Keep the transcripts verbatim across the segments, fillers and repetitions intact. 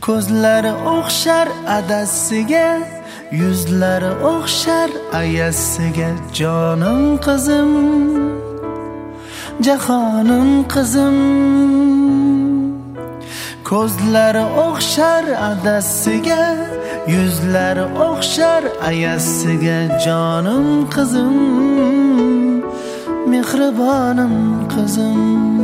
ko'zlari o'xshar adasiga, yuzlari o'xshar ayasiga. Jonim qizim, jahonim qizim, ko'zlari o'xshar adasiga, yuzlari o'xshar ayasiga. Jonim qizim, mehribonim qizim.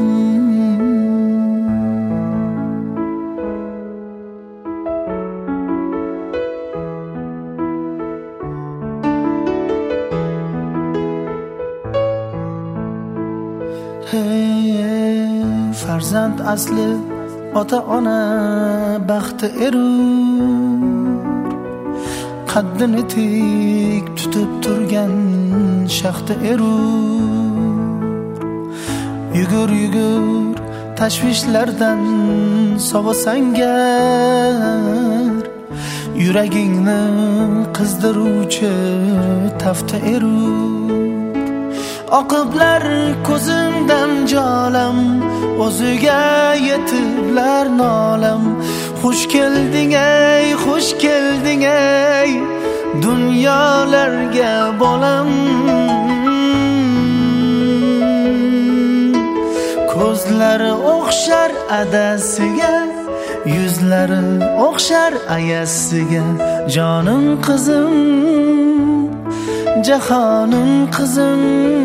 Hey, farzand asli ota ona baxti erur, qaddini tik tutib turgan shaxti erur. Yugur yugur tashvishlardan sovisangar, yuragingni qizdiruvchi tafti erur. Oqiblar ko'zimdan jolam, o'ziga yetiblar nolam. Xush kelding ey, xush kelding ey, dunyolarga bolam. Ko'zlari o'xshar adasiga, yuzlari o'xshar ayasiga. Jonim qizim, jahonim qizim,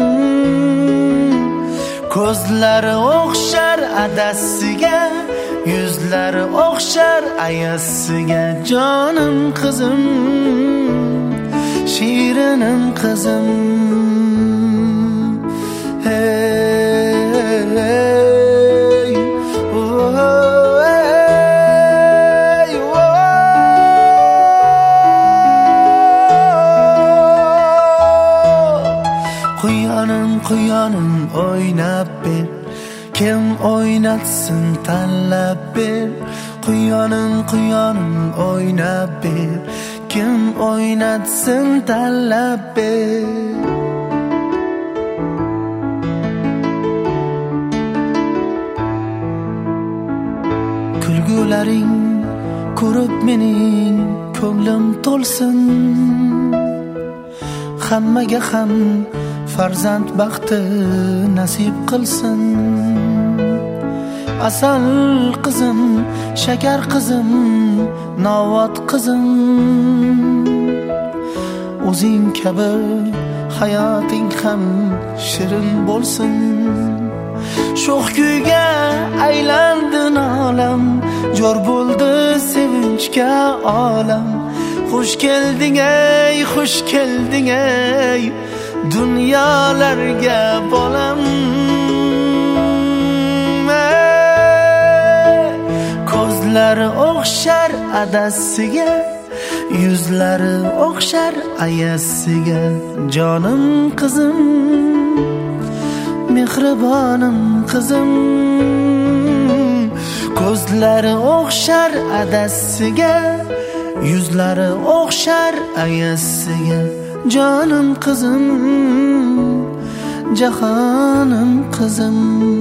ko'zlari o'xshar adasiga, yuzlari o'xshar ayasiga. Jonim qizim, shirinim qizim. Hey, hey, oh, hey, oh. Quyonim, quyonim o'ynab ber, kim o'ynatsın tanlab ber. Quyonim, quyonim o'ynab ber, kim o'ynatsın tanlab ber. Kulgularing ko'rib mening ko'nglim to'lsin, hammaga ham farzand baxti nasib qilsin. Asal qizim, shakar qizim, novot qizim, o'zing kabi hayoting ham shirin bo'lsin. Sho'x kuyga aylandi nolam, jo'r bo'ldi sevinchga olam. Xush kelding ey, xush kelding ey, dunyolarga bolam. Ko'zlari o'xshar adasiga, yuzlari o'xshar ayasiga. Jonim qizim, mehribonim qizim, ko'zlari o'xshar adasiga, yuzlari o'xshar ayasiga. Jonim qizim, jahonim qizim.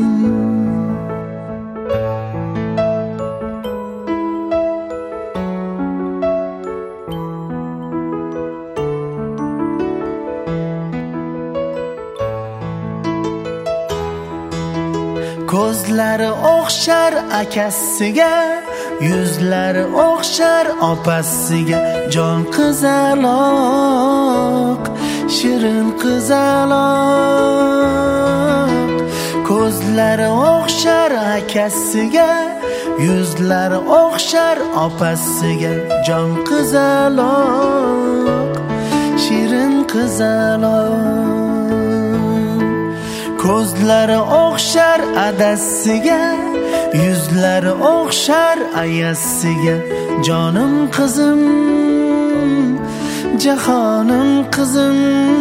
Ko'zlari o'xshar akasiga, yuzlari o'xshar opasiga. Jon qizaloq, shirin qizaloq, ko'zlari o'xshar akasiga, yuzlari o'xshar opasiga. Jon qizaloq, shirin qizaloq, ko'zlari o'xshar adasiga, yuzlari o'xshar ayasiga. Jonim qizim, jahonim qizim,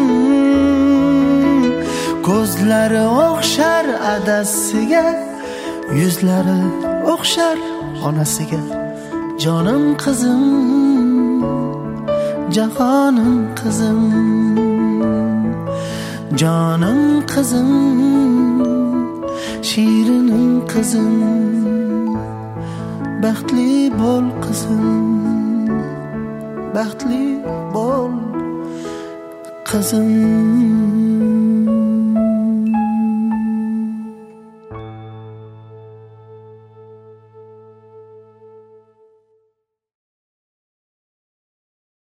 ko'zlari o'xshar adasiga, yuzlari o'xshar onasiga. Jonim qizim, jahonim qizim, jonim qizim, shirinim qizim, baxtli bo'l qizim, baxtli bo'l qizim.